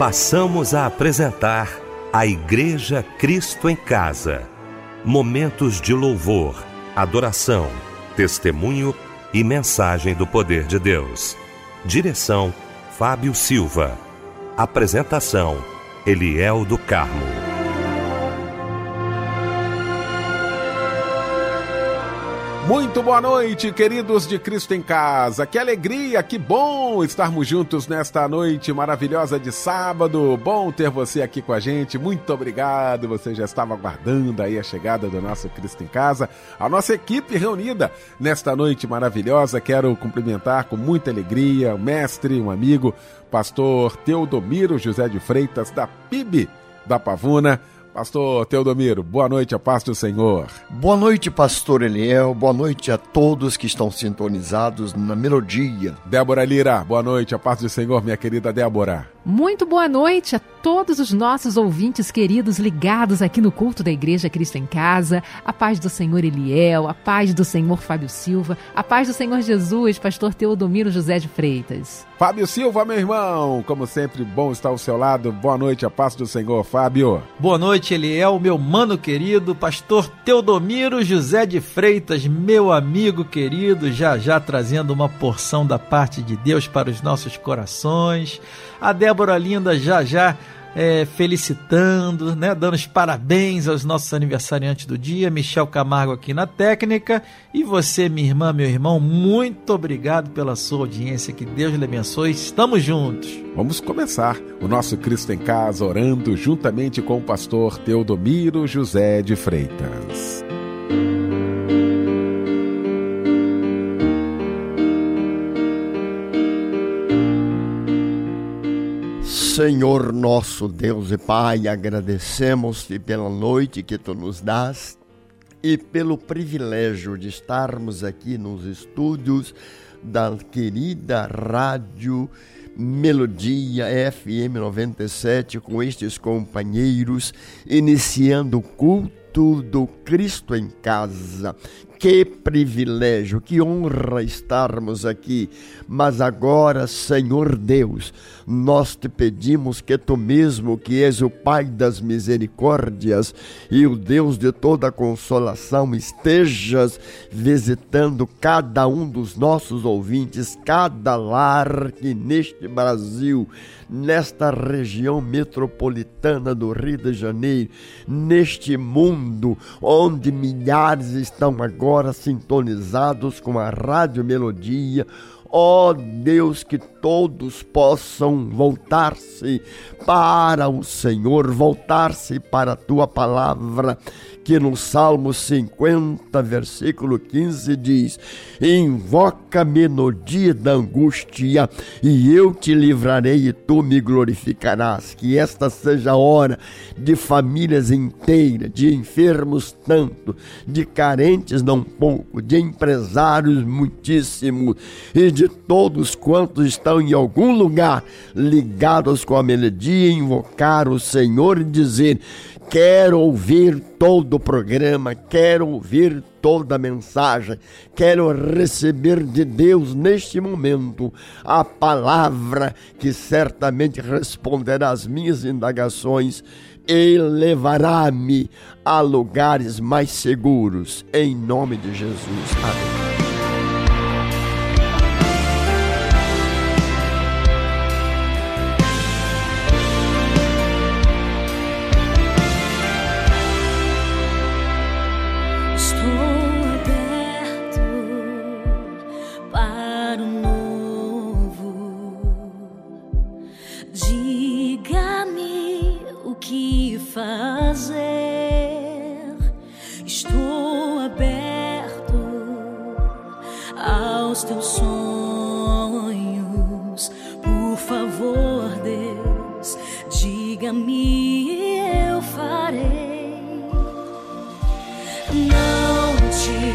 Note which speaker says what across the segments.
Speaker 1: Passamos a apresentar a Igreja Cristo em Casa. Momentos de louvor, adoração, testemunho e mensagem do poder de Deus. Direção: Fábio Silva. Apresentação: Eliel do Carmo.
Speaker 2: Muito boa noite, queridos de Cristo em Casa. Que alegria, que bom estarmos juntos nesta noite maravilhosa de sábado. Bom ter você aqui com a gente. Muito obrigado. Você já estava aguardando aí a chegada do nosso Cristo em Casa. A nossa equipe reunida nesta noite maravilhosa. Quero cumprimentar com muita alegria o mestre, um amigo, pastor Teodomiro José de Freitas, da PIB da Pavuna. Pastor Teodomiro, boa noite, a paz do Senhor.
Speaker 3: Boa noite, pastor Eliel, boa noite a todos que estão sintonizados na melodia.
Speaker 2: Débora Lira, boa noite, a paz do Senhor, minha querida Débora.
Speaker 4: Muito boa noite a todos os nossos ouvintes queridos ligados aqui no culto da Igreja Cristo em Casa. A paz do Senhor Eliel, a paz do Senhor Fábio Silva, a paz do Senhor Jesus, pastor Teodomiro José de Freitas.
Speaker 2: Fábio Silva, meu irmão, como sempre, bom estar ao seu lado. Boa noite, a paz do Senhor, Fábio.
Speaker 5: Boa noite, Eliel, meu mano querido, pastor Teodomiro José de Freitas, meu amigo querido, já trazendo uma porção da parte de Deus para os nossos corações. A Débora linda já felicitando, né, dando os parabéns aos nossos aniversariantes do dia. Michel Camargo aqui na técnica. E você, minha irmã, meu irmão, muito obrigado pela sua audiência. Que Deus lhe abençoe. Estamos juntos.
Speaker 2: Vamos começar o nosso Cristo em Casa orando juntamente com o pastor Teodomiro José de Freitas.
Speaker 3: Senhor nosso Deus e Pai, agradecemos-te pela noite que Tu nos dás e pelo privilégio de estarmos aqui nos estúdios da querida Rádio Melodia FM 97 com estes companheiros, iniciando o culto do Cristo em Casa. Que privilégio, que honra estarmos aqui. Mas agora, Senhor Deus, nós te pedimos que Tu mesmo, que és o Pai das misericórdias e o Deus de toda consolação, estejas visitando cada um dos nossos ouvintes, cada lar que neste Brasil, nesta região metropolitana do Rio de Janeiro, neste mundo onde milhares estão agora sintonizados com a Rádio Melodia. Ó Deus, que todos possam voltar-se para o Senhor, voltar-se para a Tua palavra, que no Salmo 50, versículo 15 diz: invoca-me no dia da angústia e eu te livrarei e tu me glorificarás. Que esta seja a hora de famílias inteiras, de enfermos tanto, de carentes não pouco, de empresários muitíssimos e de todos quantos estão em algum lugar ligados com a melodia, invocar o Senhor e dizer: quero ouvir todo o programa, quero ouvir toda a mensagem, quero receber de Deus neste momento a palavra que certamente responderá às minhas indagações e levará-me a lugares mais seguros, em nome de Jesus. Amém.
Speaker 6: Estou aberto aos teus sonhos. Por favor, Deus, diga-me, eu farei. Não te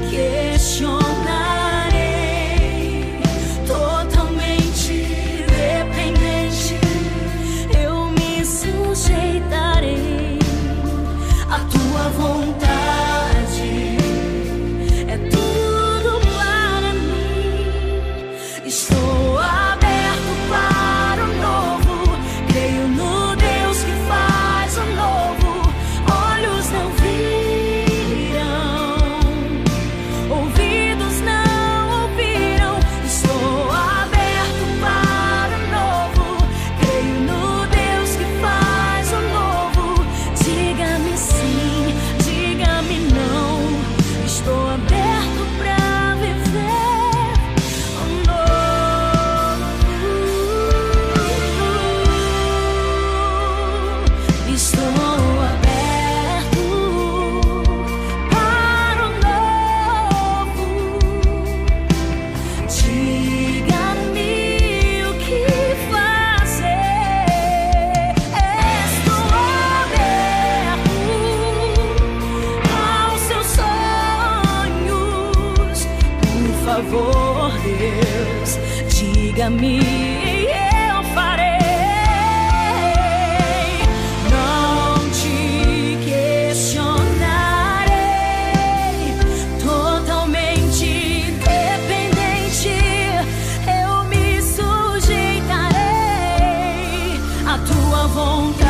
Speaker 6: questionarei, totalmente dependente, eu me sujeitarei à tua vontade. É tudo para mim. favor, Deus, diga-me e eu farei. Não te questionarei, totalmente dependente, eu me sujeitarei à tua vontade.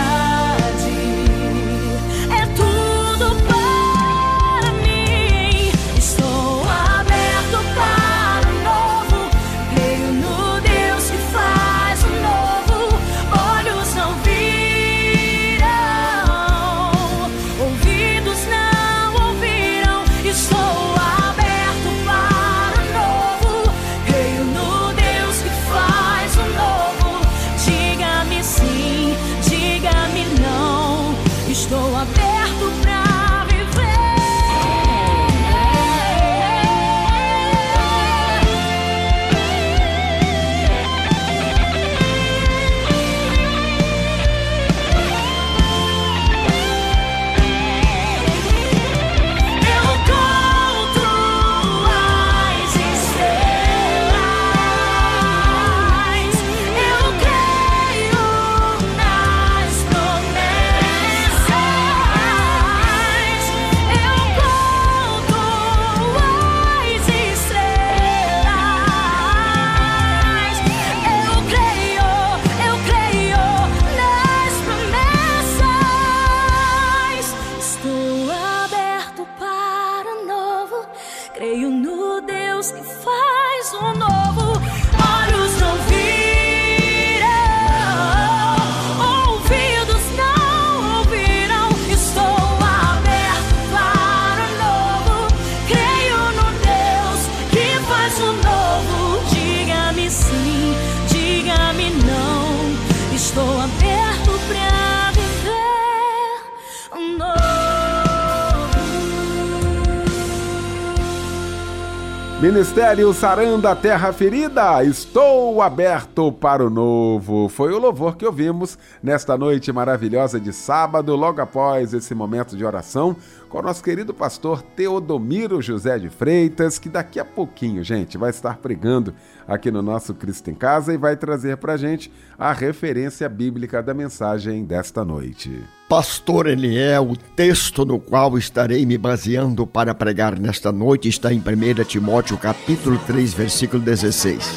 Speaker 2: Ministério Sarando a Terra Ferida, estou aberto para o novo. Foi o louvor que ouvimos nesta noite maravilhosa de sábado, logo após esse momento de oração, com o nosso querido pastor Teodomiro José de Freitas, que daqui a pouquinho, gente, vai estar pregando aqui no nosso Cristo em Casa e vai trazer para a gente a referência bíblica da mensagem desta noite.
Speaker 3: Pastor Eliel, o texto no qual estarei me baseando para pregar nesta noite está em 1 Timóteo capítulo 3, versículo 16.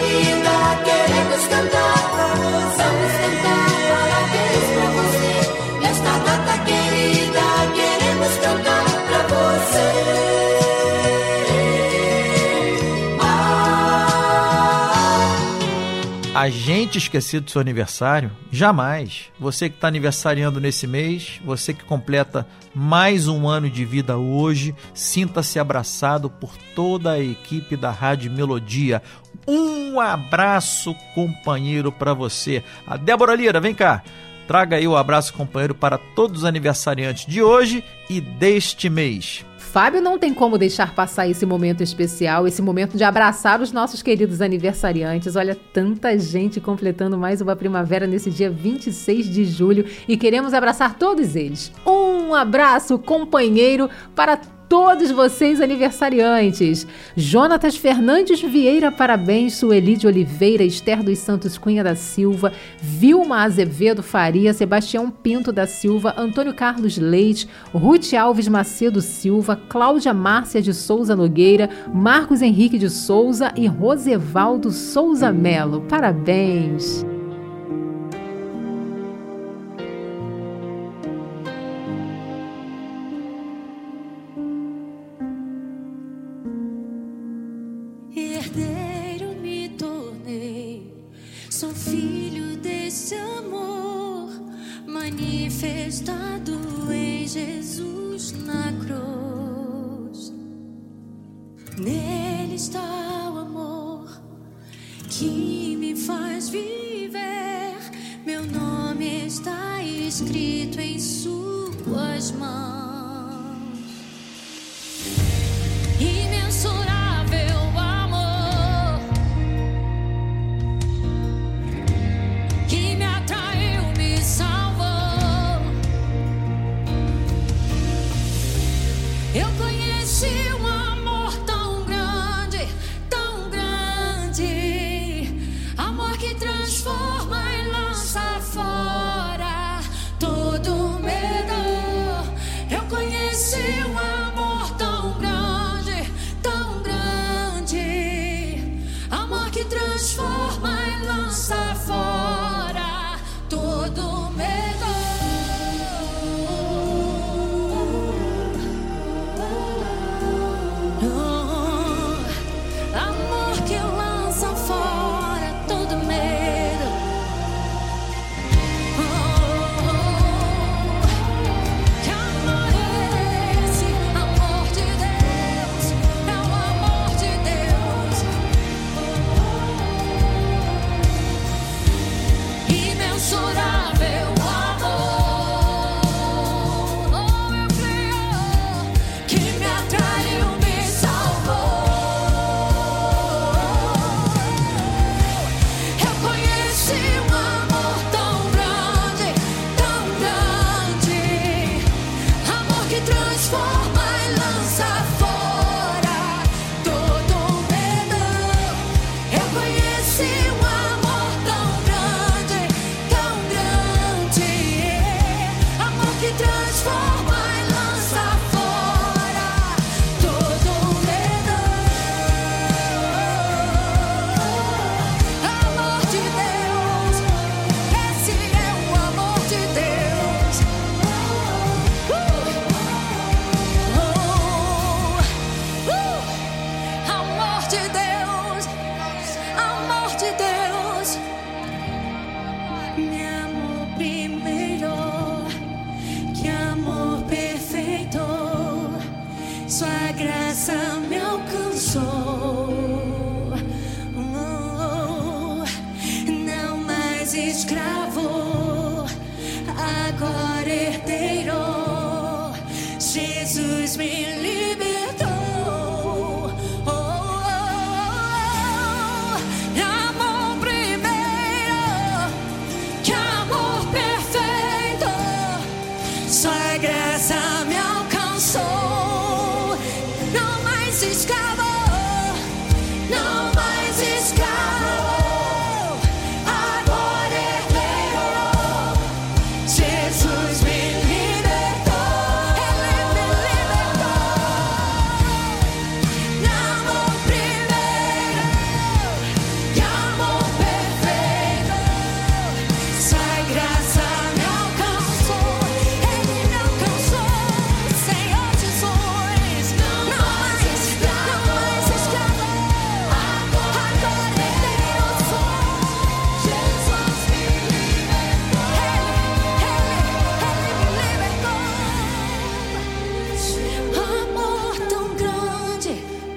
Speaker 5: A gente esquecer do seu aniversário? Jamais. Você que está aniversariando nesse mês, você que completa mais um ano de vida hoje, sinta-se abraçado por toda a equipe da Rádio Melodia. Um abraço, companheiro, para você. A Débora Lira, vem cá. Traga aí o abraço, companheiro, para todos os aniversariantes de hoje e deste mês.
Speaker 4: Fábio não tem como deixar passar esse momento especial, esse momento de abraçar os nossos queridos aniversariantes. Olha, tanta gente completando mais uma primavera nesse dia 26 de julho e queremos abraçar todos eles. Um abraço, companheiro, para todos vocês aniversariantes. Jonatas Fernandes Vieira, parabéns. Sueli de Oliveira, Esther dos Santos Cunha da Silva, Vilma Azevedo Faria, Sebastião Pinto da Silva, Antônio Carlos Leite, Ruth Alves Macedo Silva, Cláudia Márcia de Souza Nogueira, Marcos Henrique de Souza e Rosevaldo Souza Melo. Parabéns!
Speaker 6: Herdeiro me tornei, sou filho desse amor manifestado em Jesus na cruz. Nele está o amor que me faz viver. Meu nome está escrito em suas mãos. Imensurável amor que me atraiu, me salvou. Eu conheci um amor tão grande de Deus, amor de Deus, me amou primeiro, que amor perfeito, sua graça me alcançou. Não mais escravo, agora herdeiro, Jesus me libertou. Amor primeiro, que amor perfeito, sua graça me alcançou. Não mais escravo, não mais escravo, agora herdeiro, Jesus me libertou. Ele me libertou. Amor primeiro, que amor perfeito, sua graça me alcançou. Ele me alcançou, Senhor Jesus. Não mais escravo, agora herdeiro sou. Jesus me libertou. Ele me libertou. Amor tão grande,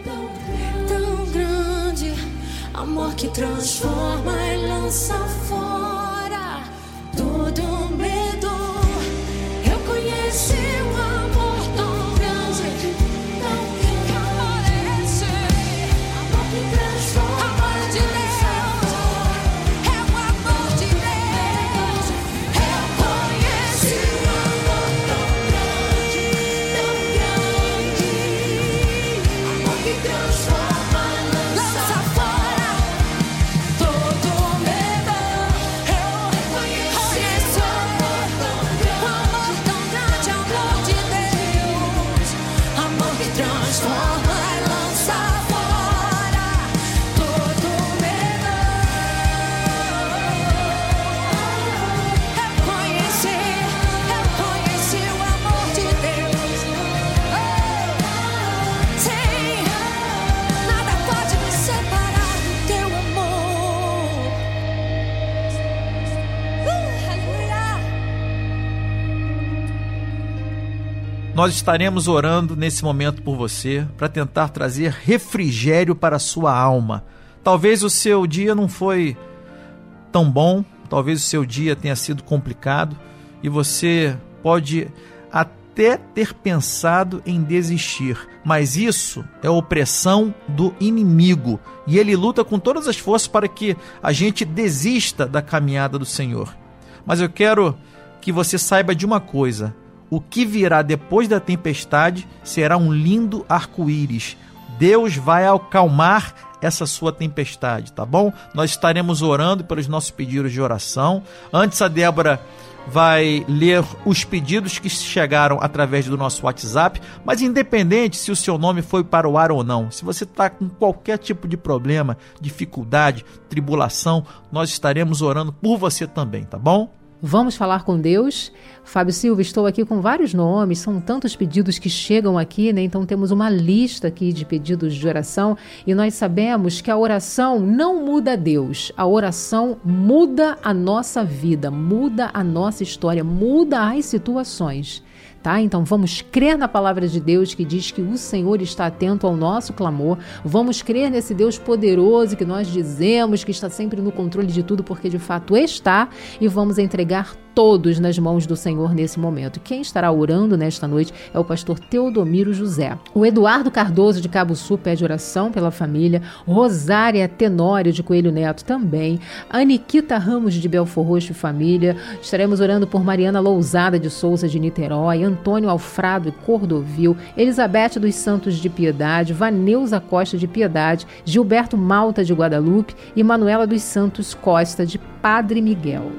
Speaker 6: amor que transforma e lança fora todo medo. Eu conheci um amor tão grande, que amor é esse? Amor que transforma, amor de Deus, é o amor de Deus. Eu conheci um amor tão grande, amor que transforma, lança fora todo medo. Eu conheci um amor tão grande, amor de Deus, amor que transforma e lança fora todo medo. Eu conheci o amor de Deus. Sim, nada pode me separar do teu amor. Aleluia.
Speaker 5: Nós estaremos orando nesse momento por você para tentar trazer refrigério para a sua alma. Talvez o seu dia não foi tão bom, talvez o seu dia tenha sido complicado e você pode até ter pensado em desistir, mas isso é opressão do inimigo e ele luta com todas as forças para que a gente desista da caminhada do Senhor. Mas eu quero que você saiba de uma coisa: o que virá depois da tempestade será um lindo arco-íris. Deus vai acalmar essa sua tempestade, tá bom? Nós estaremos orando pelos nossos pedidos de oração. Antes a Débora vai ler os pedidos que chegaram através do nosso WhatsApp, mas independente se o seu nome foi para o ar ou não, se você está com qualquer tipo de problema, dificuldade, tribulação, nós estaremos orando por você também, tá bom?
Speaker 4: Vamos falar com Deus. Fábio Silva, estou aqui com vários nomes, são tantos pedidos que chegam aqui, né? Então temos uma lista aqui de pedidos de oração e nós sabemos que a oração não muda Deus, a oração muda a nossa vida, muda a nossa história, muda as situações. Tá? Então vamos crer na palavra de Deus que diz que o Senhor está atento ao nosso clamor, vamos crer nesse Deus poderoso que nós dizemos que está sempre no controle de tudo, porque de fato está, e vamos entregar todos nas mãos do Senhor nesse momento. Quem estará orando nesta noite é o pastor Teodomiro José. O Eduardo Cardoso de Cabo Sul pede oração pela família, Rosária Tenório de Coelho Neto também, Aniquita Ramos de Belfor Roxo e família, estaremos orando por Mariana Lousada de Souza de Niterói, Antônio Alfrado e Cordovil, Elizabeth dos Santos de Piedade, Vaneuza Costa de Piedade, Gilberto Malta de Guadalupe e Manuela dos Santos Costa de Padre Miguel.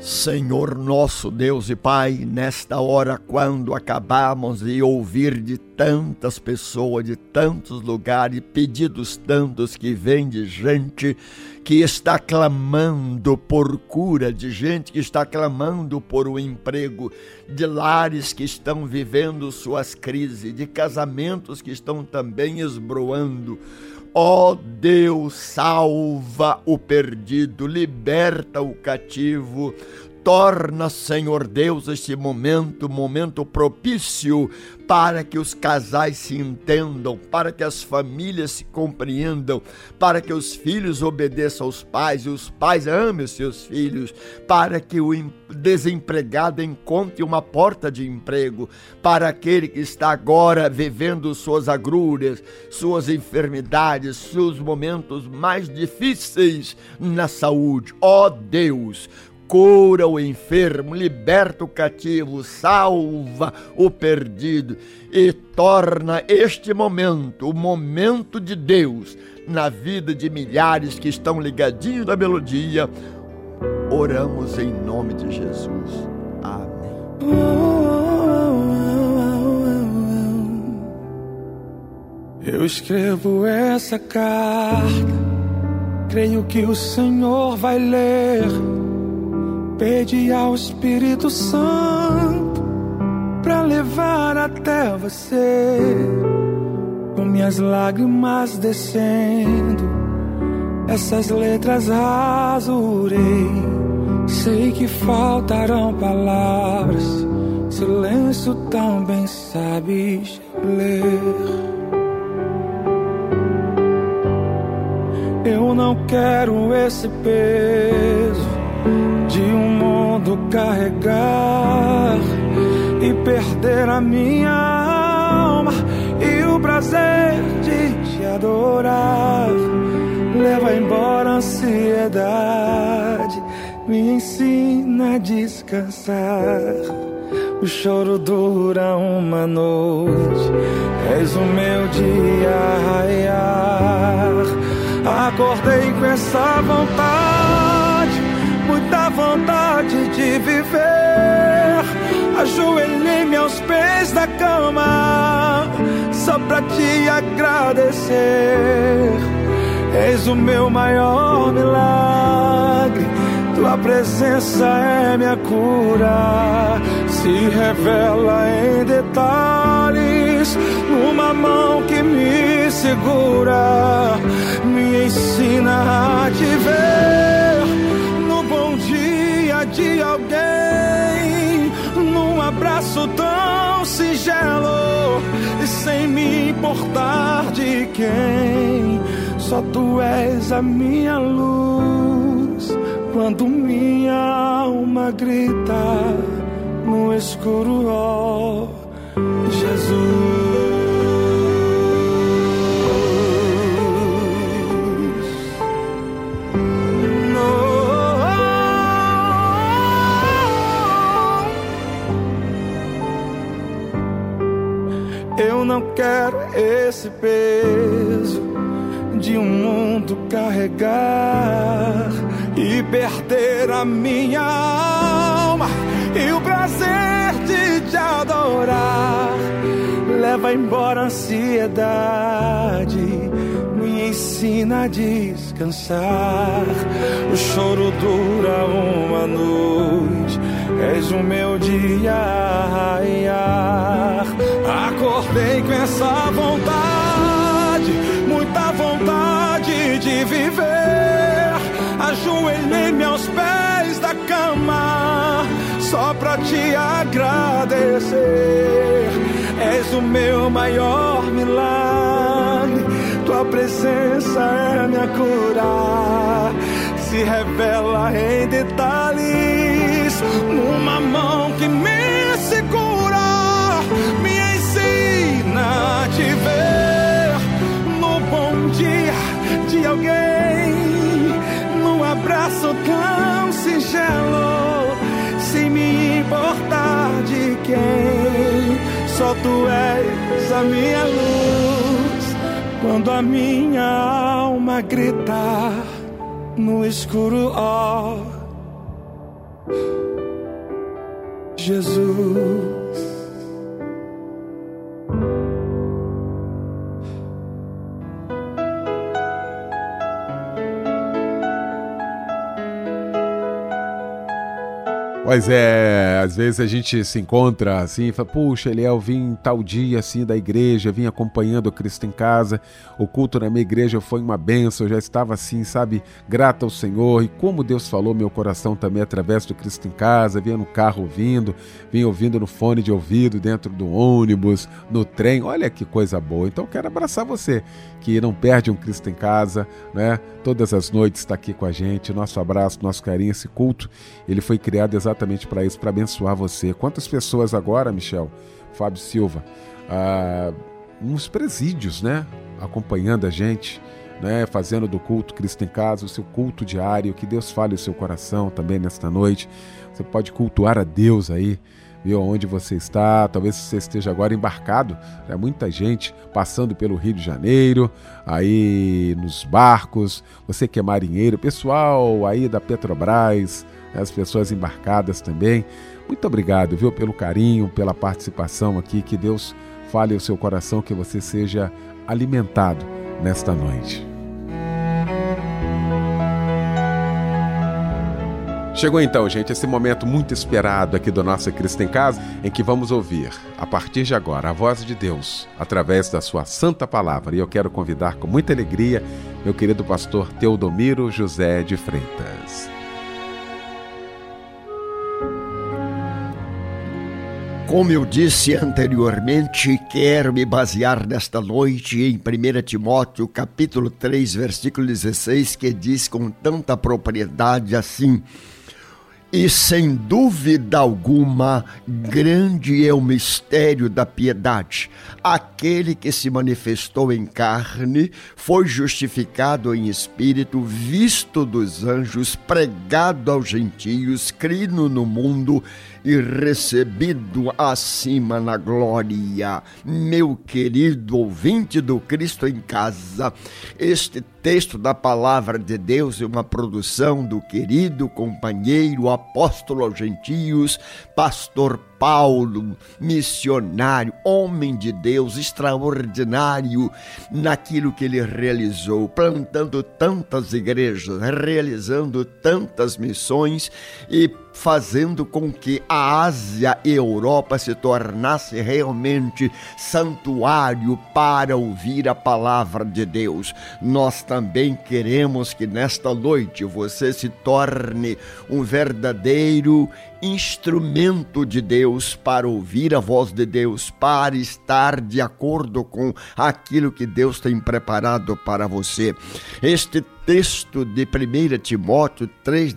Speaker 3: Senhor nosso Deus e Pai, nesta hora, quando acabamos de ouvir de tantas pessoas, de tantos lugares, pedidos tantos que vêm de gente que está clamando por cura, de gente que está clamando por um emprego, de lares que estão vivendo suas crises, de casamentos que estão também esbroando. Ó Deus, salva o perdido, liberta o cativo, torna, Senhor Deus, este momento propício para que os casais se entendam, para que as famílias se compreendam, para que os filhos obedeçam aos pais e os pais amem os seus filhos, para que o desempregado encontre uma porta de emprego, para aquele que está agora vivendo suas agruras, suas enfermidades, seus momentos mais difíceis na saúde. Ó Deus, cura o enfermo, liberta o cativo, salva o perdido e torna este momento, o momento de Deus, na vida de milhares que estão ligadinhos na melodia. Oramos em nome de Jesus. Amém.
Speaker 7: Eu escrevo essa carta, creio que o Senhor vai ler. Pede ao Espírito Santo pra levar até você, com minhas lágrimas descendo, essas letras rasurei. Sei que faltarão palavras, silêncio também sabes ler. Eu não quero esse peso de um mundo carregar e perder a minha alma e o prazer de te adorar. Leva embora a ansiedade, me ensina a descansar. O choro dura uma noite, és o meu dia a raiar. Acordei com essa vontade, muita vontade de viver. Ajoelhei-me aos pés da cama, só pra te agradecer. És o meu maior milagre, tua presença é minha cura. Se revela em detalhes, numa mão que me segura. Me ensina a te ver no bom dia de alguém, num abraço tão singelo e sem me importar de quem. Só tu és a minha luz quando minha alma grita no escuro, ó Jesus. Eu não quero esse peso de um mundo carregar e perder a minha alma e o prazer de te adorar. Leva embora a ansiedade, me ensina a descansar. O choro dura uma noite, és o meu dia a raiar. Acordei com essa vontade, muita vontade de viver. Ajoelhei-me aos pés da cama, só pra te agradecer. És o meu maior milagre, tua presença é minha cura. Se revela em detalhes, numa mão que me segura. Me ensina a te ver no bom dia de alguém, num abraço tão singelo, sem me importar de quem. Só tu és a minha luz quando a minha alma grita no escuro, ó Jesus.
Speaker 2: Pois é, às vezes a gente se encontra assim e fala, puxa, Eliel, vim tal dia assim da igreja, vim acompanhando o Cristo em Casa, o culto na minha igreja foi uma bênção, eu já estava assim, sabe, grato ao Senhor, e como Deus falou meu coração também através do Cristo em Casa, vinha no carro ouvindo, vinha ouvindo no fone de ouvido, dentro do ônibus, no trem, olha que coisa boa. Então eu quero abraçar você, que não perde um Cristo em Casa, né? Todas as noites está aqui com a gente, nosso abraço, nosso carinho, esse culto, ele foi criado exatamente para isso, para abençoar você. Quantas pessoas agora, Michel, Fábio Silva, nos presídios, né? Acompanhando a gente, né? Fazendo do culto Cristo em Casa o seu culto diário, que Deus fale o seu coração também nesta noite. Você pode cultuar a Deus aí, viu, onde você está, talvez você esteja agora embarcado, né? Muita gente passando pelo Rio de Janeiro, aí nos barcos, você que é marinheiro, pessoal aí da Petrobras, as pessoas embarcadas também, muito obrigado, viu, pelo carinho, pela participação aqui, que Deus fale ao seu coração, que você seja alimentado nesta noite. Chegou então, gente, esse momento muito esperado aqui do nosso Cristo em Casa, em que vamos ouvir, a partir de agora, a voz de Deus, através da sua santa palavra. E eu quero convidar com muita alegria meu querido pastor Teodomiro José de Freitas.
Speaker 3: Como eu disse anteriormente, quero me basear nesta noite em 1 Timóteo, capítulo 3, versículo 16, que diz com tanta propriedade assim: e sem dúvida alguma, grande é o mistério da piedade. Aquele que se manifestou em carne, foi justificado em espírito, visto dos anjos, pregado aos gentios, crido no mundo e recebido acima na glória. Meu querido ouvinte do Cristo em Casa, este texto da Palavra de Deus é uma produção do querido companheiro apóstolo aos gentios, pastor Paulo, missionário, homem de Deus, extraordinário naquilo que ele realizou, plantando tantas igrejas, realizando tantas missões e fazendo com que a Ásia e a Europa se tornasse realmente santuário para ouvir a palavra de Deus. Nós também queremos que nesta noite você se torne um verdadeiro instrumento de Deus para ouvir a voz de Deus, para estar de acordo com aquilo que Deus tem preparado para você. Este texto de 1 Timóteo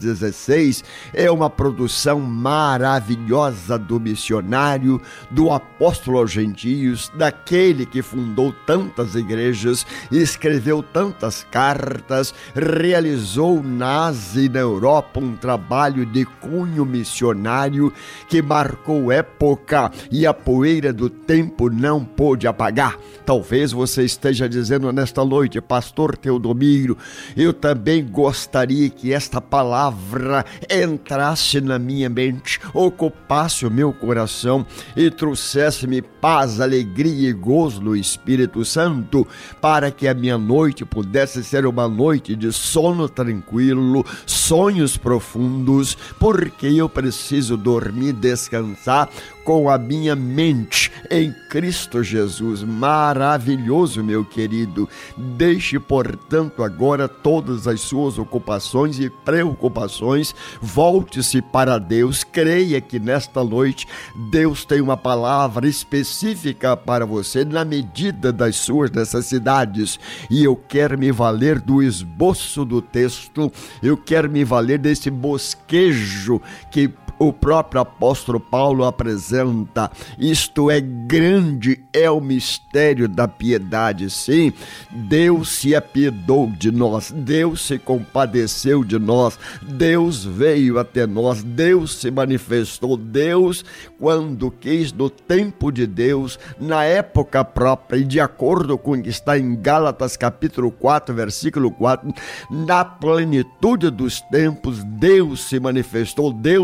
Speaker 3: 3,16 é uma produção maravilhosa do missionário, do apóstolo aos gentios, daquele que fundou tantas igrejas, escreveu tantas cartas, realizou na Ásia e na Europa um trabalho de cunho missionário que marcou época e a poeira do tempo não pôde apagar. Talvez você esteja dizendo nesta noite: pastor Teodomiro, eu também gostaria que esta palavra entrasse na minha mente, ocupasse o meu coração e trouxesse-me paz, alegria e gozo no Espírito Santo, para que a minha noite pudesse ser uma noite de sono tranquilo, sonhos profundos, porque eu preciso dormir, descansar com a minha mente em Cristo Jesus. Maravilhoso, meu querido. Deixe, portanto, agora todas as suas ocupações e preocupações, volte-se para Deus, creia que nesta noite Deus tem uma palavra específica para você na medida das suas necessidades, e eu quero me valer do esboço do texto, eu quero me valer desse bosquejo que o próprio apóstolo Paulo apresenta. Isto é, grande é o mistério da piedade. Sim, Deus se apiedou de nós, Deus se compadeceu de nós, Deus veio até nós, Deus se manifestou. Deus, quando quis, no tempo de Deus, na época própria, e de acordo com o que está em Gálatas capítulo 4, versículo 4, na plenitude dos tempos, Deus se manifestou, Deus se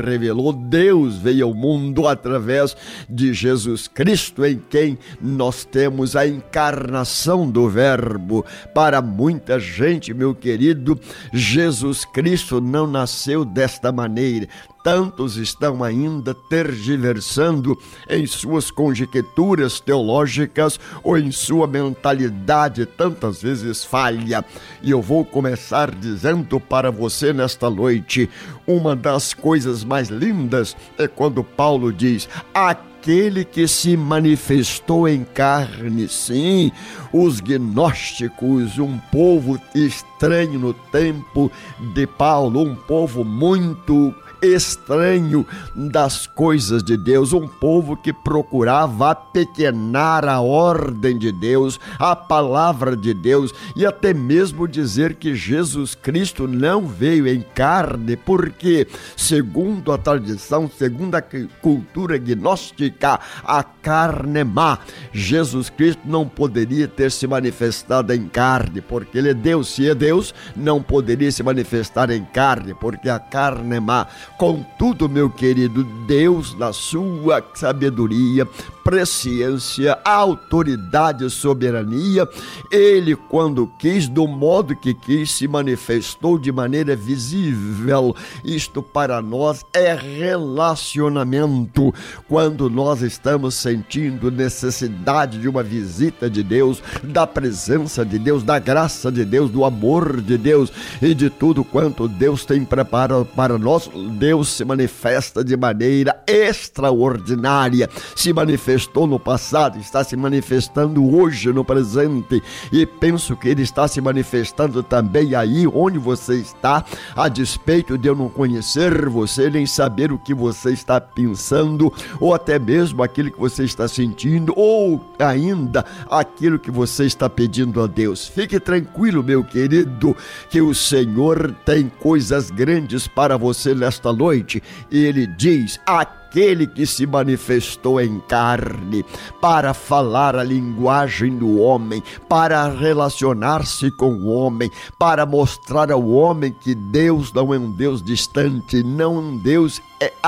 Speaker 3: revelou, Deus veio ao mundo através de Jesus Cristo, em quem nós temos a encarnação do Verbo. Para muita gente, meu querido, Jesus Cristo não nasceu desta maneira. Tantos estão ainda tergiversando em suas conjecturas teológicas ou em sua mentalidade tantas vezes falha. E eu vou começar dizendo para você nesta noite, uma das coisas mais lindas é quando Paulo diz: aquele que se manifestou em carne. Sim, os gnósticos, um povo estranho no tempo de Paulo, um povo muito estranho das coisas de Deus, um povo que procurava apequenar a ordem de Deus, a palavra de Deus, e até mesmo dizer que Jesus Cristo não veio em carne, porque, segundo a tradição, segundo a cultura gnóstica, a carne é má. Jesus Cristo não poderia ter se manifestado em carne, porque ele é Deus. Se é Deus, não poderia se manifestar em carne, porque a carne é má. Contudo, meu querido, Deus, na sua sabedoria, presciência, autoridade e soberania, ele, quando quis, do modo que quis, se manifestou de maneira visível. Isto para nós é relacionamento. Quando nós estamos sentindo necessidade de uma visita de Deus, da presença de Deus, da graça de Deus, do amor de Deus e de tudo quanto Deus tem preparado para nós, Deus se manifesta de maneira extraordinária. Se manifestou no passado, está se manifestando hoje no presente, e penso que ele está se manifestando também aí onde você está, a despeito de eu não conhecer você, nem saber o que você está pensando, ou até mesmo aquilo que você está sentindo, ou ainda aquilo que você está pedindo a Deus. Fique tranquilo, meu querido, que o Senhor tem coisas grandes para você nesta noite. E ele diz: aquele que se manifestou em carne, para falar a linguagem do homem, para relacionar-se com o homem, para mostrar ao homem que Deus não é um Deus distante, não um Deus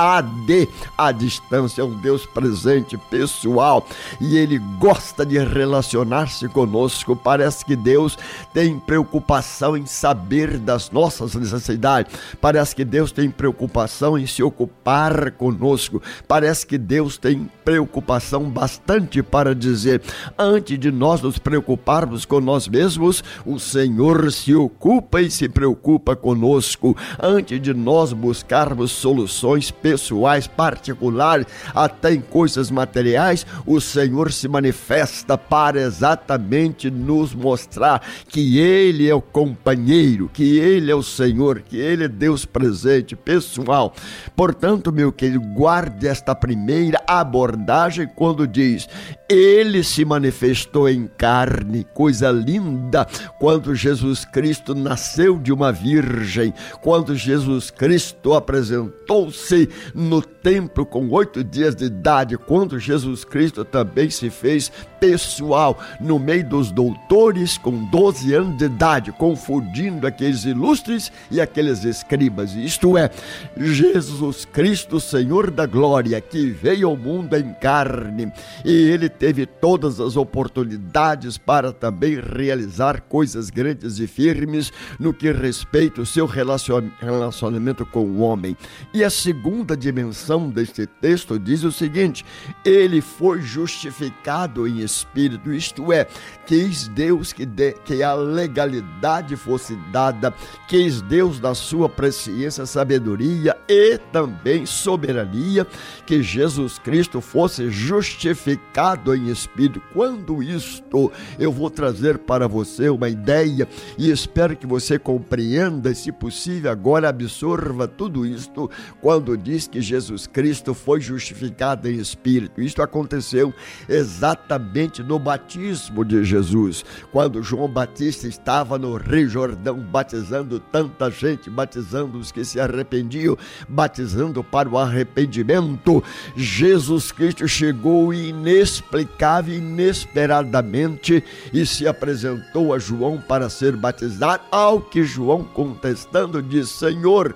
Speaker 3: à distância, é um Deus presente, pessoal, e ele gosta de relacionar-se conosco. Parece que Deus tem preocupação em saber das nossas necessidades, parece que Deus tem preocupação em se ocupar conosco, parece que Deus tem preocupação bastante para dizer: antes de nós nos preocuparmos com nós mesmos, o Senhor se ocupa e se preocupa conosco. Antes de nós buscarmos soluções pessoais, particulares, até em coisas materiais, o Senhor se manifesta para exatamente nos mostrar que Ele é o companheiro, que Ele é o Senhor, que Ele é Deus presente, pessoal. Portanto, meu querido, guarde esta primeira abordagem quando diz: Ele se manifestou em carne. Coisa linda, quando Jesus Cristo nasceu de uma virgem, quando Jesus Cristo apresentou-se no templo com 8 dias de idade, quando Jesus Cristo também se fez pessoal no meio dos doutores com 12 anos de idade, confundindo aqueles ilustres e aqueles escribas. Isto é, Jesus Cristo, Senhor da glória, que veio ao mundo em carne, e ele teve todas as oportunidades para também realizar coisas grandes e firmes no que respeita ao seu relacionamento com o homem. E a segunda dimensão deste texto diz o seguinte: ele foi justificado em espírito, isto é, quis Deus que a legalidade fosse dada, quis Deus da sua presciência, sabedoria e também soberania, que Jesus Cristo fosse justificado em espírito. Quando isto, eu vou trazer para você uma ideia e espero que você compreenda e, se possível, agora absorva tudo isto, quando diz que Jesus Cristo foi justificado em espírito. Isto aconteceu exatamente no batismo de Jesus, quando João Batista estava no Rio Jordão batizando tanta gente, batizando os que se arrependiam, batizando para o arrependimento. Jesus Cristo chegou inexplicável, inesperadamente, e se apresentou a João para ser batizado, ao que João, contestando, disse: Senhor,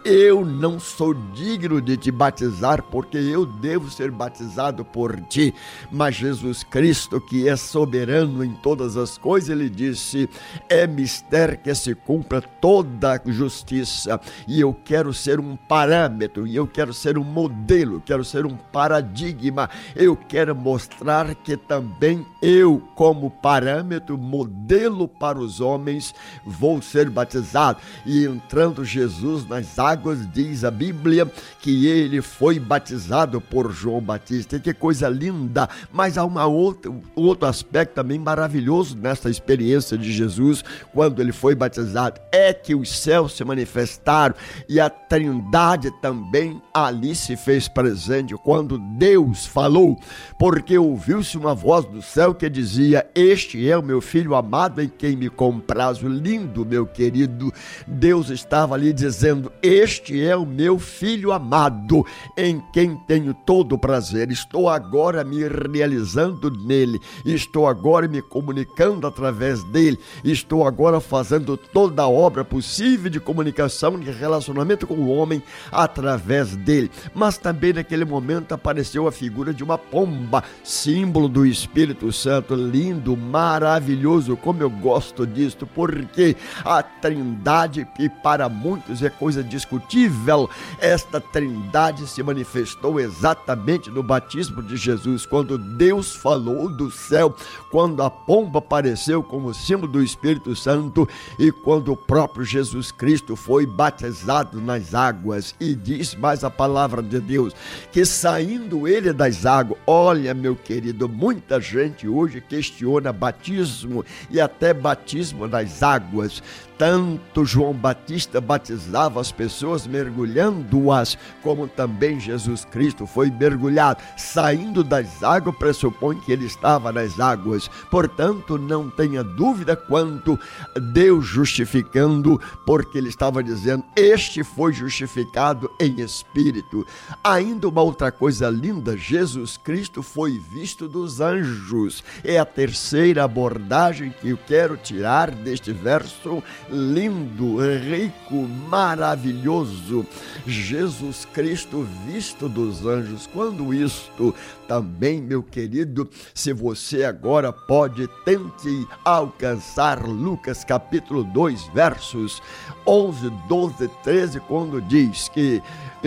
Speaker 3: eu não sou digno de te batizar, porque eu devo ser batizado por ti. Mas Jesus Cristo, que é soberano em todas as coisas, ele disse: é mister que se cumpra toda a justiça, e eu quero ser um parâmetro, e eu quero ser um modelo, quero ser um paradigma, eu quero mostrar que também eu, como parâmetro, modelo para os homens, vou ser batizado. E entrando Jesus nas águas, diz a Bíblia que ele foi batizado por João Batista. E que coisa linda! Mas há outro aspecto também maravilhoso nessa experiência de Jesus quando ele foi batizado, é que os céus se manifestaram e a Trindade também ali se fez presente quando Deus falou, porque ouviu-se uma voz do céu que dizia: este é o meu filho amado em quem me comprazo. Lindo, meu querido. Deus estava ali dizendo: este é o meu filho amado em quem tenho todo o prazer. Estou agora me realizando nele, estou agora me comunicando através dele, estou agora fazendo toda a obra possível de comunicação, de relacionamento com o homem através dele. Mas também naquele momento apareceu a figura de uma pomba, símbolo do Espírito Santo. Lindo, maravilhoso, como eu gosto disto, porque a Trindade, que para muitos é coisa discutível, esta Trindade se manifestou exatamente no batismo de Jesus, quando Deus falou do céu, quando a pomba apareceu como símbolo do Espírito Santo e quando o próprio Jesus Cristo foi batizado nas águas. E diz mais a palavra de Deus, que saindo ele das águas, olha, meu querido, muita gente hoje questiona batismo e até batismo nas águas. Tanto João Batista batizava as pessoas mergulhando-as, como também Jesus Cristo foi mergulhado. Saindo das águas, pressupõe que ele estava nas águas. Portanto, não tenha dúvida quanto Deus justificando, porque ele estava dizendo: este foi justificado em espírito. Ainda uma outra coisa linda, Jesus Cristo foi visto dos anjos. É a terceira abordagem que eu quero tirar deste verso lindo, rico, maravilhoso. Jesus Cristo visto dos anjos. Quando isto também, meu querido, se você agora pode, tente alcançar Lucas capítulo 2, versos 11, 12, 13, quando diz que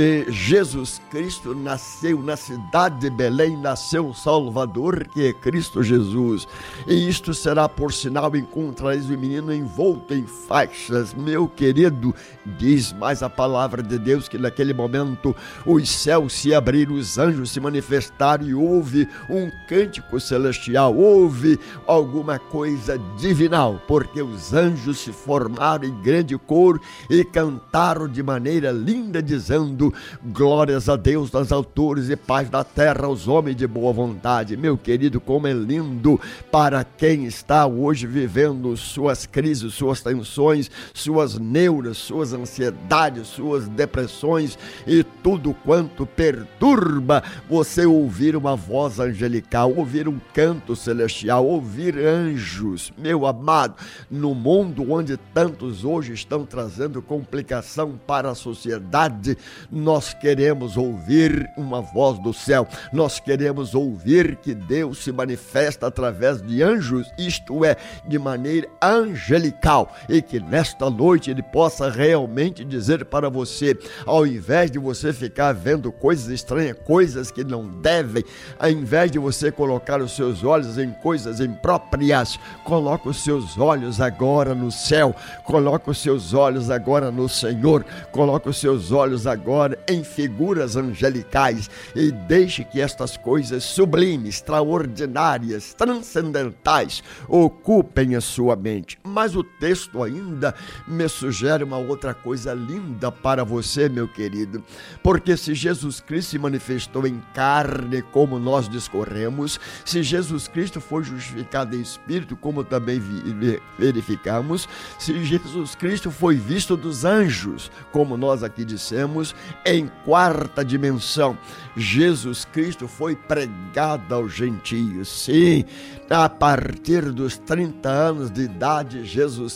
Speaker 3: Jesus Cristo nasceu na cidade de Belém, nasceu um Salvador, que é Cristo Jesus. E isto será por sinal: encontrareis o menino envolto em faixas. Meu querido, diz mais a palavra de Deus que naquele momento os céus se abriram, os anjos se manifestaram e houve um cântico celestial, houve alguma coisa divinal, porque os anjos se formaram em grande coro e cantaram de maneira linda, dizendo: glórias a Deus nas alturas e paz na terra aos homens de boa vontade. Meu querido, como é lindo para quem está hoje vivendo suas crises, suas tensões, suas neuras, suas ansiedades, suas depressões e tudo quanto perturba, você ouvir uma voz angelical, ouvir um canto celestial, ouvir anjos. Meu amado, no mundo onde tantos hoje estão trazendo complicação para a sociedade, nós queremos ouvir uma voz do céu, nós queremos ouvir que Deus se manifesta através de anjos, isto é, de maneira angelical, e que nesta noite ele possa realmente dizer para você, ao invés de você ficar vendo coisas estranhas, coisas que não devem, ao invés de você colocar os seus olhos em coisas impróprias, coloque os seus olhos agora no céu, coloque os seus olhos agora no Senhor, coloque os seus olhos agora em figuras angelicais e deixe que estas coisas sublimes, extraordinárias, transcendentais ocupem a sua mente. Mas o texto ainda me sugere uma outra coisa linda para você, meu querido, porque se Jesus Cristo se manifestou em carne, como nós discorremos, se Jesus Cristo foi justificado em espírito, como também verificamos, se Jesus Cristo foi visto dos anjos, como nós aqui dissemos, em quarta dimensão, Jesus Cristo foi pregado aos gentios. Sim, a partir dos 30 anos de idade, Jesus Cristo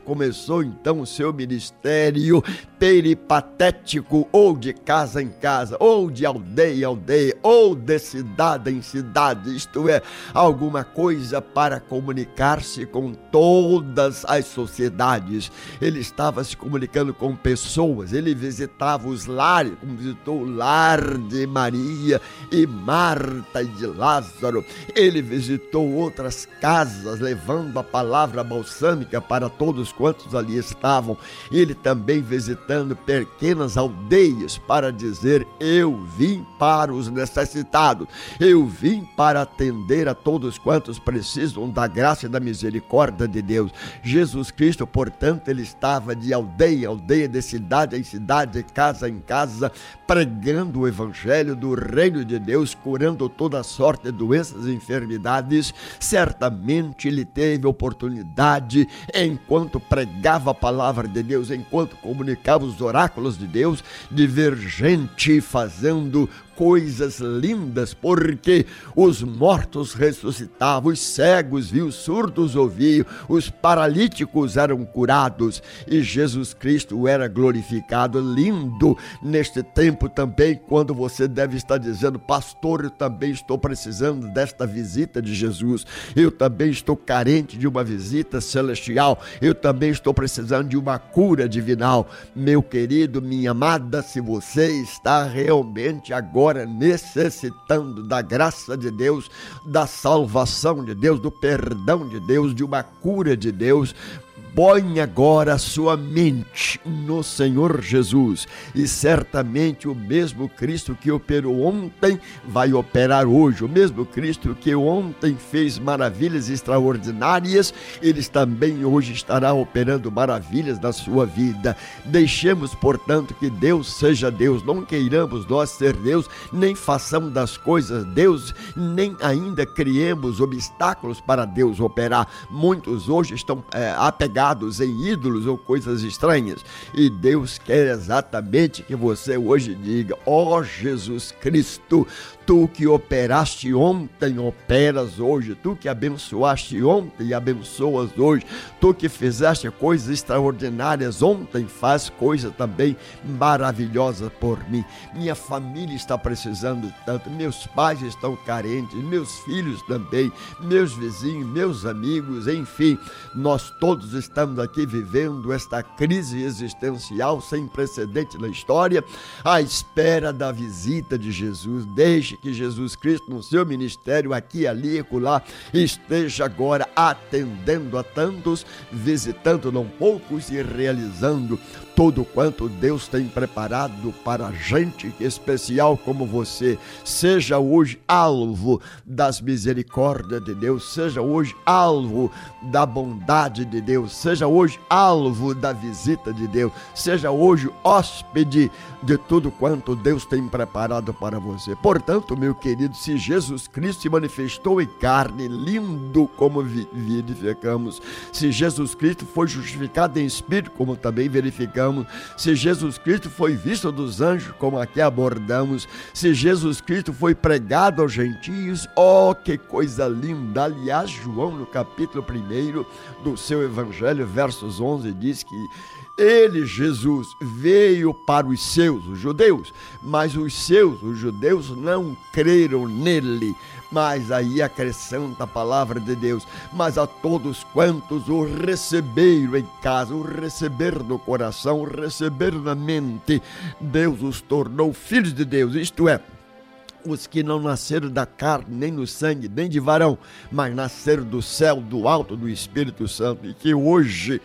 Speaker 3: começou então o seu ministério peripatético, ou de casa em casa, ou de aldeia em aldeia, ou de cidade em cidade, isto é, alguma coisa para comunicar-se com todas as sociedades. Ele estava se comunicando com pessoas, ele visitava os lares, como visitou o lar de Maria e Marta e de Lázaro. Ele visitou outras casas, levando a palavra balsâmica para todos quantos ali estavam. Ele também visitando pequenas aldeias para dizer: eu vim para os necessitados, eu vim para atender a todos quantos precisam da graça e da misericórdia de Deus. Jesus Cristo, portanto, ele estava de aldeia em aldeia, de cidade em cidade, de casa em casa, pregando o evangelho do reino de Deus, curando toda sorte de doenças e enfermidades. Certamente ele teve oportunidade, enquanto pregava a palavra de Deus, enquanto comunicava os oráculos de Deus, de ver gente fazendo coisas lindas, porque os mortos ressuscitavam, os cegos viam, os surdos ouviam, os paralíticos eram curados e Jesus Cristo era glorificado. Lindo neste tempo também, quando você deve estar dizendo: pastor, eu também estou precisando desta visita de Jesus, eu também estou carente de uma visita celestial, eu também estou precisando de uma cura divinal. Meu querido, minha amada, se você está realmente agora necessitando da graça de Deus, da salvação de Deus, do perdão de Deus, de uma cura de Deus, põe agora a sua mente no Senhor Jesus, e certamente o mesmo Cristo que operou ontem vai operar hoje. O mesmo Cristo que ontem fez maravilhas extraordinárias, ele também hoje estará operando maravilhas na sua vida. Deixemos, portanto, que Deus seja Deus, não queiramos nós ser Deus, nem façamos das coisas Deus, nem ainda criemos obstáculos para Deus operar. Muitos hoje estão apegados em ídolos ou coisas estranhas, e Deus quer exatamente que você hoje diga: ó Jesus Cristo, tu que operaste ontem, operas hoje, tu que abençoaste ontem, abençoas hoje, tu que fizeste coisas extraordinárias ontem, faz coisa também maravilhosa por mim. Minha família está precisando tanto, meus pais estão carentes, meus filhos também, meus vizinhos, meus amigos, enfim, nós todos estamos aqui vivendo esta crise existencial sem precedente na história, à espera da visita de Jesus. Deixe que Jesus Cristo, no seu ministério, aqui, ali e acolá, esteja agora atendendo a tantos, visitando não poucos e realizando tudo quanto Deus tem preparado para gente especial como você. Seja hoje alvo das misericórdias de Deus, seja hoje alvo da bondade de Deus, seja hoje alvo da visita de Deus, seja hoje hóspede de tudo quanto Deus tem preparado para você. Portanto, meu querido, se Jesus Cristo se manifestou em carne, lindo como verificamos, se Jesus Cristo foi justificado em espírito, como também verificamos, se Jesus Cristo foi visto dos anjos, como aqui abordamos, se Jesus Cristo foi pregado aos gentios, oh, que coisa linda! Aliás, João, no capítulo 1 do seu evangelho, versos 11, diz que ele, Jesus, veio para os seus, os judeus, mas os seus, os judeus, não creram nele. Mas aí acrescenta a palavra de Deus: mas a todos quantos o receberam em casa, o receberam no coração, o receberam na mente, Deus os tornou filhos de Deus, isto é, os que não nasceram da carne, nem do sangue, nem de varão, mas nasceram do céu, do alto, do Espírito Santo, e que hoje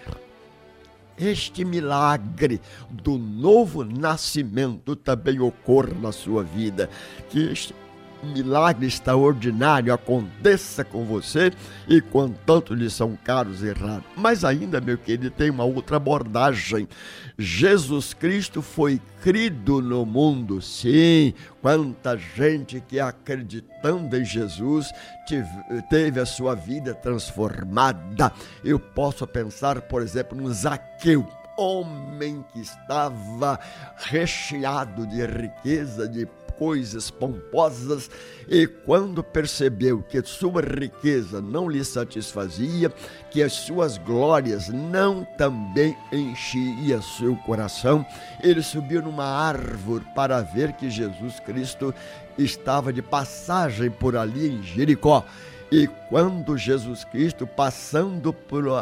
Speaker 3: este milagre do novo nascimento também ocorra na sua vida, que este milagre extraordinário aconteça com você e com tanto lhe são caros e raros. Mas ainda, meu querido, tem uma outra abordagem. Jesus Cristo foi crido no mundo, sim. Quanta gente que, acreditando em Jesus, teve a sua vida transformada. Eu posso pensar, por exemplo, no Zaqueu. homem que estava recheado de riqueza, de coisas pomposas, e quando percebeu que sua riqueza não lhe satisfazia, que as suas glórias não também enchiam seu coração, ele subiu numa árvore para ver que Jesus Cristo estava de passagem por ali em Jericó. E quando Jesus Cristo, passando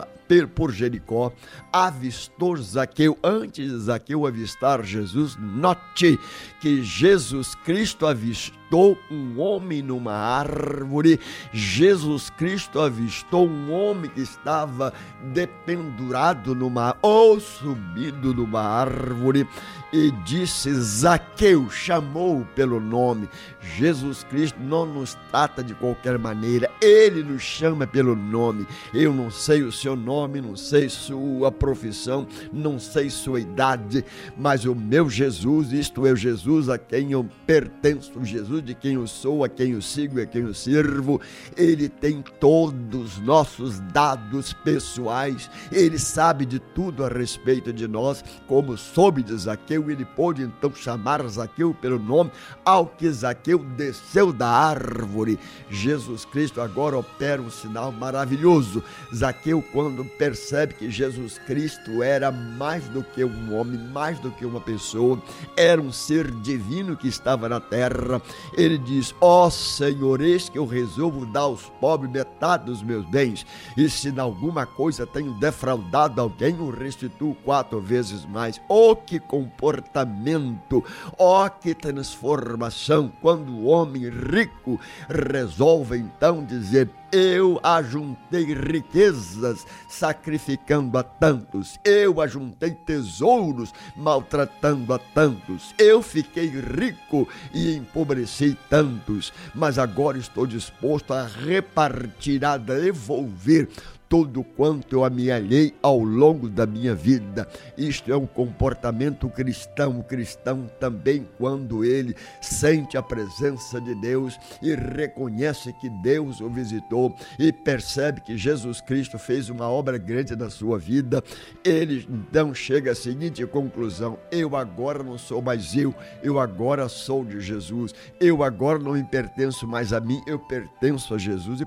Speaker 3: por Jericó, avistou Zaqueu, antes de Zaqueu avistar Jesus, note que Jesus Cristo avistou um homem numa árvore. Jesus Cristo avistou um homem que estava dependurado ou subido numa árvore, e disse: Zaqueu, chamou pelo nome. Jesus Cristo não nos trata de qualquer maneira, Ele nos chama pelo nome. Eu não sei o seu nome, não sei sua profissão, não sei sua idade, mas o meu Jesus, isto é o Jesus a quem eu pertenço, o Jesus de quem eu sou, a quem eu sigo, a quem eu sirvo, Ele tem todos os nossos dados pessoais, Ele sabe de tudo a respeito de nós. Como soube de Zaqueu, Ele pôde então chamar Zaqueu pelo nome. Ao que Zaqueu desceu da árvore, Jesus Cristo agora opera um sinal maravilhoso. Zaqueu, quando percebe que Jesus Cristo era mais do que um homem, mais do que uma pessoa, era um ser divino que estava na terra, ele diz: ó Senhor, eis que eu resolvo dar aos pobres metade dos meus bens, e se em alguma coisa tenho defraudado alguém, eu restituo 4 vezes mais. Oh, que comportamento, oh, que transformação, quando o homem rico resolve então dizer: eu ajuntei riquezas sacrificando a tantos, eu ajuntei tesouros maltratando a tantos, eu fiquei rico e empobreci tantos, mas agora estou disposto a repartir, a devolver tudo quanto eu amealhei ao longo da minha vida. Isto é um comportamento cristão. O cristão também, quando ele sente a presença de Deus e reconhece que Deus o visitou e percebe que Jesus Cristo fez uma obra grande na sua vida, ele então chega à seguinte conclusão: eu agora não sou mais eu agora sou de Jesus, eu agora não me pertenço mais a mim, eu pertenço a Jesus, e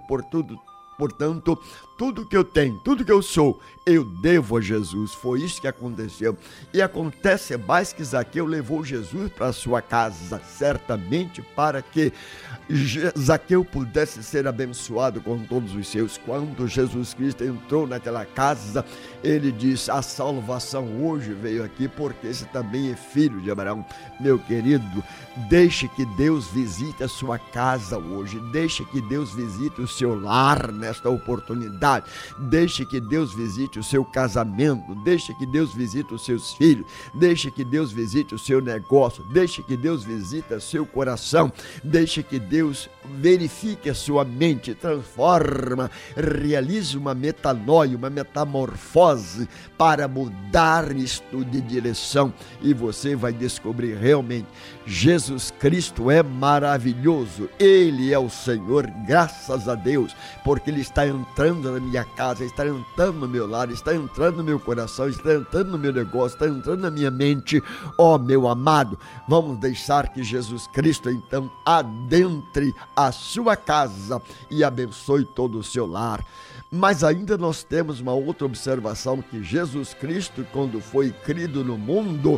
Speaker 3: portanto, tudo que eu tenho, tudo que eu sou, eu devo a Jesus. Foi isso que aconteceu. E acontece mais que Zaqueu levou Jesus para a sua casa, certamente para que Zaqueu pudesse ser abençoado com todos os seus. Quando Jesus Cristo entrou naquela casa, ele disse: a salvação hoje veio aqui, porque esse também é filho de Abraão. Meu querido, deixe que Deus visite a sua casa hoje, deixe que Deus visite o seu lar nesta oportunidade, deixe que Deus visite o seu casamento, deixe que Deus visite os seus filhos, deixe que Deus visite o seu negócio, deixe que Deus visite o seu coração, deixe que Deus verifique a sua mente, transforma, realize uma metanoia, uma metamorfose para mudar isto de direção, e você vai descobrir realmente Jesus Cristo é maravilhoso, Ele é o Senhor, graças a Deus, porque Ele está entrando na minha casa, está entrando no meu lar, está entrando no meu coração, está entrando no meu negócio, está entrando na minha mente. Ó, meu amado, vamos deixar que Jesus Cristo então adentre a sua casa e abençoe todo o seu lar. Mas ainda nós temos uma outra observação, que Jesus Cristo, quando foi criado no mundo,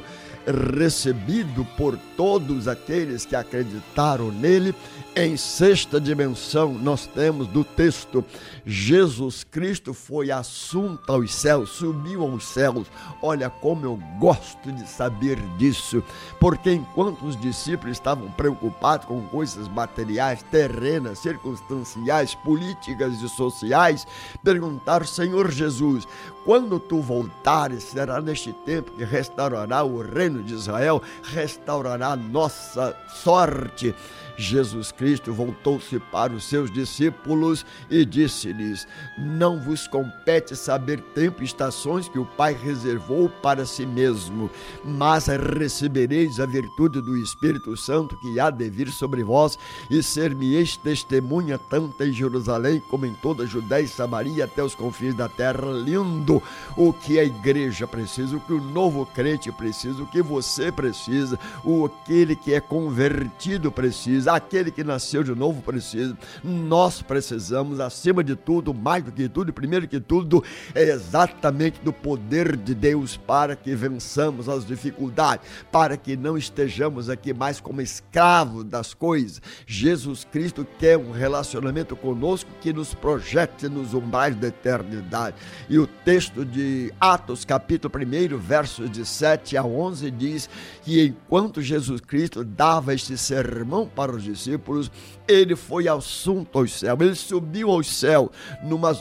Speaker 3: recebido por todos aqueles que acreditaram nele, em 6ª dimensão nós temos do texto: Jesus Cristo foi assunto aos céus, subiu aos céus. Olha como eu gosto de saber disso, porque enquanto os discípulos estavam preocupados com coisas materiais, terrenas, circunstanciais, políticas e sociais, perguntaram: Senhor Jesus, quando tu voltares, será neste tempo que restaurará o reino de Israel, restaurará a nossa sorte? Jesus Cristo voltou-se para os seus discípulos e disse-lhes: não vos compete saber tempo e estações que o Pai reservou para si mesmo, mas recebereis a virtude do Espírito Santo que há de vir sobre vós, e ser-me-eis testemunha tanto em Jerusalém como em toda a Judéia e Samaria Maria até os confins da terra. Lindo o que a igreja precisa, o que o novo crente precisa, o que você precisa, aquele que é convertido precisa, aquele que nasceu de novo precisa. Nós precisamos, acima de tudo, mais do que tudo, e primeiro que tudo, é exatamente do poder de Deus para que vençamos as dificuldades, para que não estejamos aqui mais como escravos das coisas. Jesus Cristo quer um relacionamento conosco que nos projete nos umbrais da eternidade. E o texto de Atos, capítulo 1, versos de 7 a 11, diz que enquanto Jesus Cristo dava este sermão para os discípulos, ele foi assunto aos céus, ele subiu aos céus numas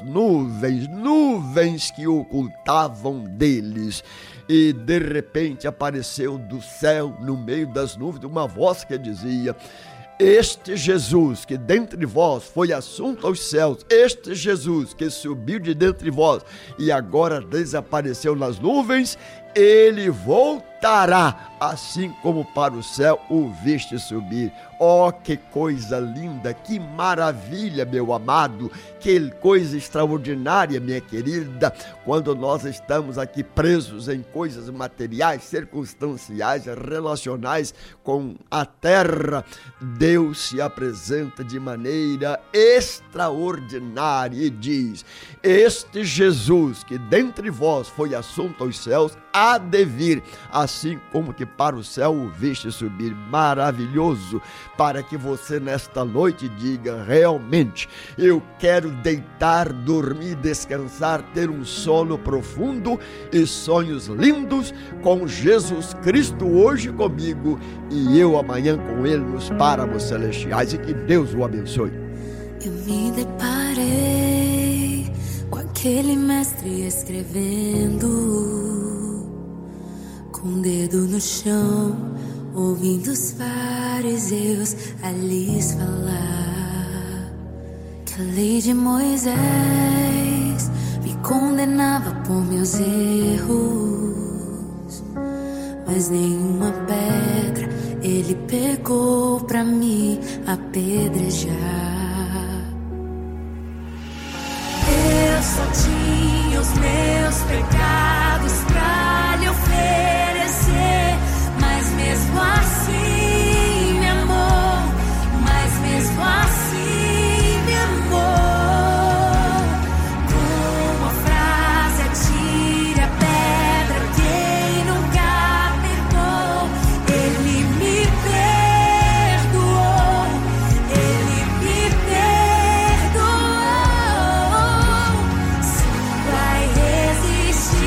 Speaker 3: nuvens que ocultavam deles. E de repente apareceu do céu, no meio das nuvens, uma voz que dizia: este Jesus que dentre vós foi assunto aos céus, este Jesus que subiu de dentre vós e agora desapareceu nas nuvens, ele voltará, assim como para o céu o viste subir. Oh, que coisa linda, que maravilha, meu amado, que coisa extraordinária, minha querida, quando nós estamos aqui presos em coisas materiais, circunstanciais, relacionais com a terra. Deus se apresenta de maneira extraordinária e diz: este Jesus que dentre vós foi assunto aos céus, há de vir, assim como que para o céu o viste subir. Maravilhoso, para que você nesta noite diga: realmente, eu quero deitar, dormir, descansar, ter um sono profundo e sonhos lindos com Jesus Cristo hoje comigo e eu amanhã com Ele nos páramos celestiais. E que Deus o abençoe.
Speaker 6: Eu me deparei com aquele mestre escrevendo, com o dedo no chão, ouvindo os fariseus a lhes falar que a lei de Moisés me condenava por meus erros, mas nenhuma pedra ele pegou pra me apedrejar. Eu só tinha os meus pecados pra lhe oferecer, mas mesmo assim me amou, mas mesmo assim me amou. Com uma frase atire a pedra, quem nunca perdoou, ele me perdoou, ele me perdoou. Se vai resistir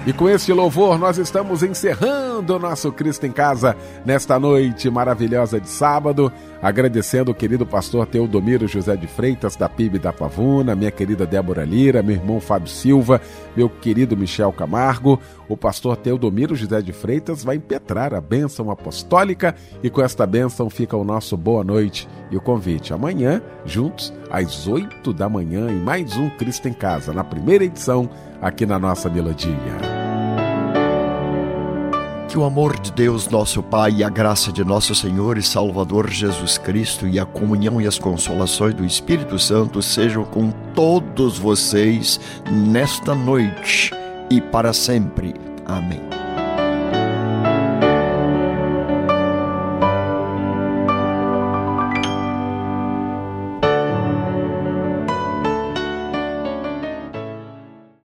Speaker 2: E com este louvor nós estamos encerrando o nosso Cristo em Casa nesta noite maravilhosa de sábado, agradecendo o querido pastor Teodomiro José de Freitas, da PIB da Pavuna, minha querida Débora Lira, meu irmão Fábio Silva, meu querido Michel Camargo. O pastor Teodomiro José de Freitas vai impetrar a bênção apostólica e com esta bênção fica o nosso boa noite e o convite. Amanhã, juntos, às 8 da manhã, em mais um Cristo em Casa, na primeira edição, aqui na nossa melodia.
Speaker 3: Que o amor de Deus, nosso Pai, e a graça de nosso Senhor e Salvador Jesus Cristo e a comunhão e as consolações do Espírito Santo sejam com todos vocês nesta noite e para sempre. Amém.